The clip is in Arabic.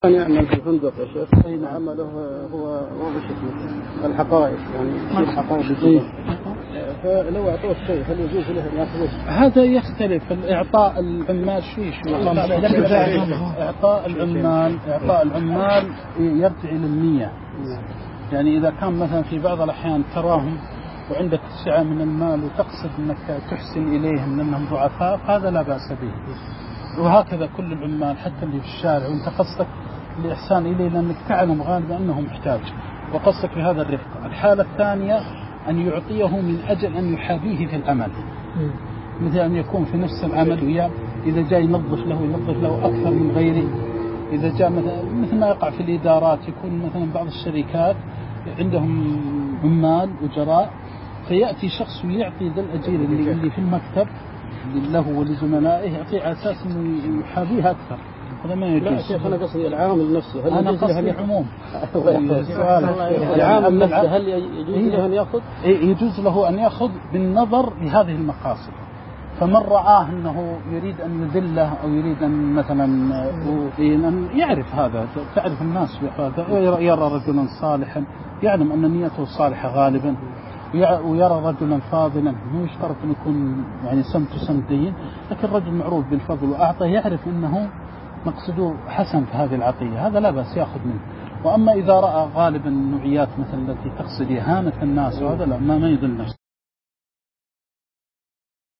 كان يعمل في الفندق يا شيخ، أين عمله هو واضح الحقائق، يعني يصير حقائق فلو أعطوه شيء هل يجوز له أن يأخذه؟ هذا يختلف. الإعطاء العمال إعطاء العمال يرجع إلى النية. يعني إذا كان مثلا في بعض الأحيان تراهم وعندك سعة من المال وتقصد أنك تحسن إليهم لأنهم ضعفاء، هذا لا بأس به. وهكذا كل العمال حتى اللي في الشارع، وانت قصدك الإحسان إليه لأنك تعلم غالبا أنه محتاج وقصدك بهذا الرفق. الحالة الثانية أن يعطيه من أجل أن يحابيه في العمل، مثل أن يكون في نفس العمل وياه، إذا جاء ينظف له أكثر من غيره. إذا جاء مثل ما يقع في الإدارات، يكون مثلا بعض الشركات عندهم عمال وجراء، فيأتي شخص ويعطي ذا الأجير اللي في المكتب له ولزملائه، يعطيه على أساس أنه يحابيه أكثر. هذا ما يجوز. لا شيخ، أنا قصدي العامل نفسه، هل أنا قصدي العموم. العامل نفسه هل يجوز له أن يأخذ؟ يجوز له أن يأخذ بالنظر لهذه المقاصد. فمن رآه أنه يريد أن يذله أو يريد أن مثلا يعرف هذا، تعرف الناس يرى رجلا صالحا يعلم أن نيته صالحة غالبا، ويرى رجلا فاضلا، مو يشترط أن يكون يعني سمت سمتين، لكن رجل معروف بالفضل وأعطى يعرف أنه مقصده حسن في هذه العطية، هذا لا بأس يأخذ منه. وأما إذا رأى غالبا النوعيات مثل التي تقصد إهانة الناس، وهذا لا، ما يذل نفسه.